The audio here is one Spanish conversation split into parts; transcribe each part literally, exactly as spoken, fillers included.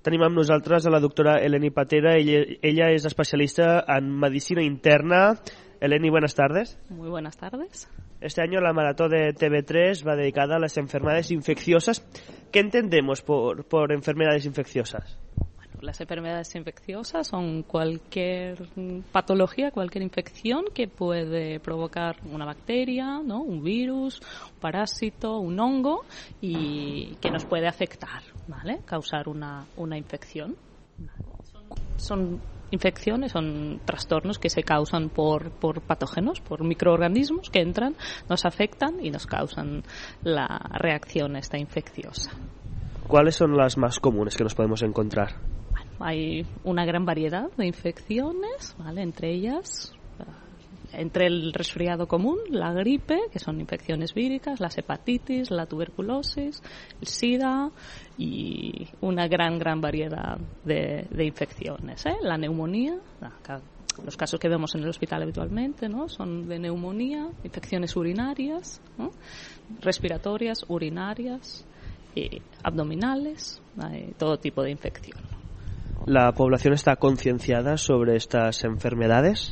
tenim amb nosaltres a la doctora Eleni Patera. Ella, ella es especialista en medicina interna. Eleni, buenas tardes. Muy buenas tardes. Este año la maratón de T V tres va dedicada a las enfermedades infecciosas. ¿Qué entendemos por, por enfermedades infecciosas? Las enfermedades infecciosas son cualquier patología, cualquier infección que puede provocar una bacteria, ¿no? Un virus, un parásito, un hongo y que nos puede afectar, ¿vale? Causar una, una infección. Son, son infecciones, son trastornos que se causan por, por patógenos, por microorganismos que entran, nos afectan y nos causan la reacción esta infecciosa. ¿Cuáles son las más comunes que nos podemos encontrar? Hay una gran variedad de infecciones, ¿vale? Entre ellas, entre el resfriado común, la gripe, que son infecciones víricas, las hepatitis, la tuberculosis, el SIDA y una gran, gran variedad de, de infecciones, ¿eh? La neumonía, los casos que vemos en el hospital habitualmente, ¿no? Son de neumonía, infecciones urinarias, ¿no? Respiratorias, urinarias, y abdominales, ¿eh? Todo tipo de infección. ¿La población está concienciada sobre estas enfermedades?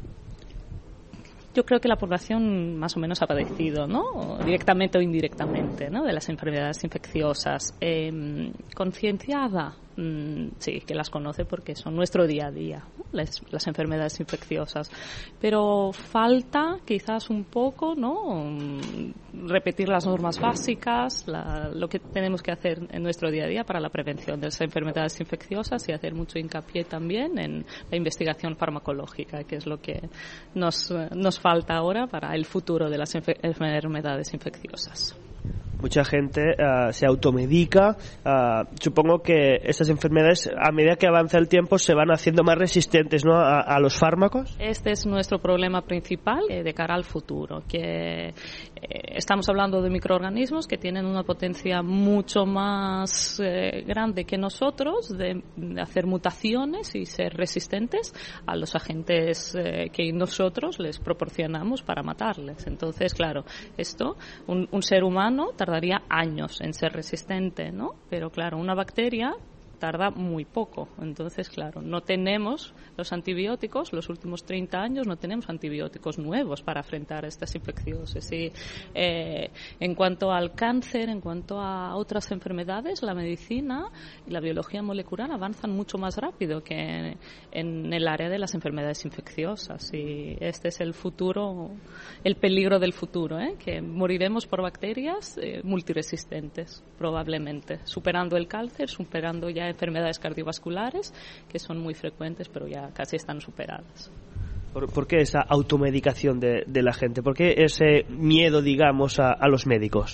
Yo creo que la población más o menos ha padecido, ¿no? Directamente o indirectamente, ¿no? De las enfermedades infecciosas. Eh, concienciada, mm, sí, que las conoce porque son nuestro día a día, ¿no? las, las enfermedades infecciosas. Pero falta quizás un poco, ¿no? Repetir las normas básicas, la, lo que tenemos que hacer en nuestro día a día para la prevención de las enfermedades infecciosas y hacer mucho hincapié también en la investigación farmacológica, que es lo que nos, nos falta ahora para el futuro de las enfer- enfermedades infecciosas. Mucha gente uh, se automedica. Uh, supongo que estas enfermedades, a medida que avanza el tiempo, se van haciendo más resistentes, ¿no? a, a los fármacos. Este es nuestro problema principal eh, de cara al futuro, que eh, estamos hablando de microorganismos que tienen una potencia mucho más eh, grande que nosotros de, de hacer mutaciones y ser resistentes a los agentes eh, que nosotros les proporcionamos para matarles. Entonces, claro, esto, un, un ser humano tardaría años en ser resistente, ¿no? Pero claro, una bacteria tarda muy poco. Entonces, claro, no tenemos los antibióticos, los últimos treinta años no tenemos antibióticos nuevos para enfrentar estas infecciones. Y eh, en cuanto al cáncer, en cuanto a otras enfermedades, la medicina y la biología molecular avanzan mucho más rápido que en el área de las enfermedades infecciosas. Y este es el futuro, el peligro del futuro, ¿eh? Que moriremos por bacterias eh, multiresistentes, probablemente, superando el cáncer, superando ya enfermedades cardiovasculares que son muy frecuentes pero ya casi están superadas. ¿Por, por qué esa automedicación de, de la gente? ¿Por qué ese miedo, digamos, a, a los médicos?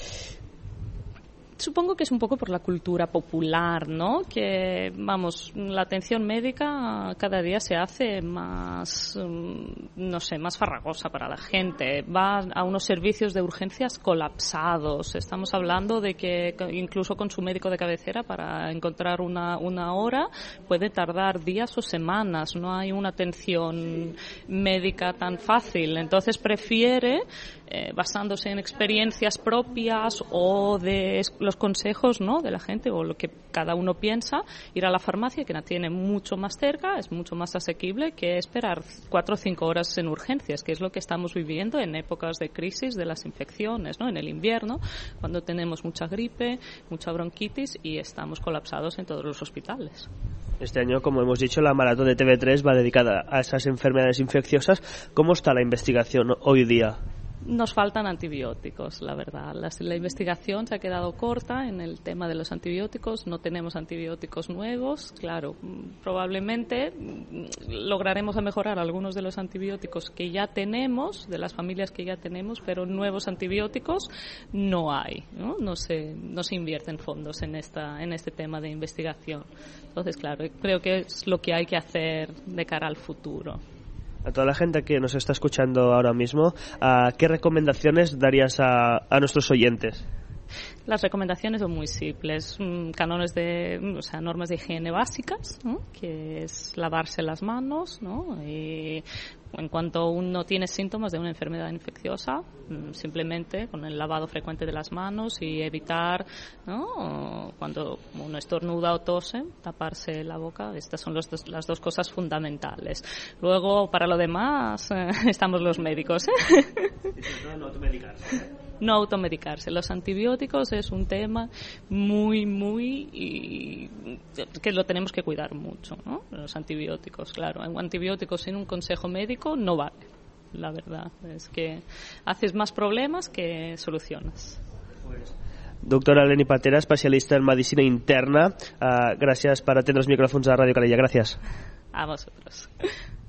Supongo que es un poco por la cultura popular, ¿no? Que, vamos, la atención médica cada día se hace más, no sé, más farragosa para la gente. Va a unos servicios de urgencias colapsados. Estamos hablando de que incluso con su médico de cabecera para encontrar una, una hora puede tardar días o semanas. No hay una atención médica tan fácil. Entonces prefiere, eh, basándose en experiencias propias o de los consejos, ¿no? de la gente o lo que cada uno piensa, ir a la farmacia que la tiene mucho más cerca, es mucho más asequible que esperar cuatro o cinco horas en urgencias, que es lo que estamos viviendo en épocas de crisis de las infecciones, ¿no? En el invierno, cuando tenemos mucha gripe, mucha bronquitis y estamos colapsados en todos los hospitales. Este año, como hemos dicho, la maratón de T V tres va dedicada a esas enfermedades infecciosas. ¿Cómo está la investigación hoy día? Nos faltan antibióticos, la verdad. La, la investigación se ha quedado corta en el tema de los antibióticos. No tenemos antibióticos nuevos. Claro, probablemente lograremos mejorar algunos de los antibióticos que ya tenemos, de las familias que ya tenemos, pero nuevos antibióticos no hay, ¿no? No se, no se invierten fondos en, esta, en este tema de investigación. Entonces, claro, creo que es lo que hay que hacer de cara al futuro. A toda la gente que nos está escuchando ahora mismo, ¿qué recomendaciones darías a, a nuestros oyentes? Las recomendaciones son muy simples, cánones de, o sea, normas de higiene básicas, ¿no? Que es lavarse las manos, ¿no? Y en cuanto uno tiene síntomas de una enfermedad infecciosa, simplemente con el lavado frecuente de las manos y evitar, ¿no? Cuando uno estornuda o tose, taparse la boca. Estas son los dos, las dos cosas fundamentales. Luego, para lo demás, eh, estamos los médicos, ¿eh? Y sobre todo no automedicarse. No automedicarse. Los antibióticos es un tema muy, muy... Y que lo tenemos que cuidar mucho, ¿no? Los antibióticos, claro. Un antibiótico sin un consejo médico no vale. La verdad es que haces más problemas que soluciones. Pues, doctora Eleni Patera, especialista en medicina interna, uh, gràcies per atendre els micròfons de Ràdio Calella. Gràcies. A vosotros.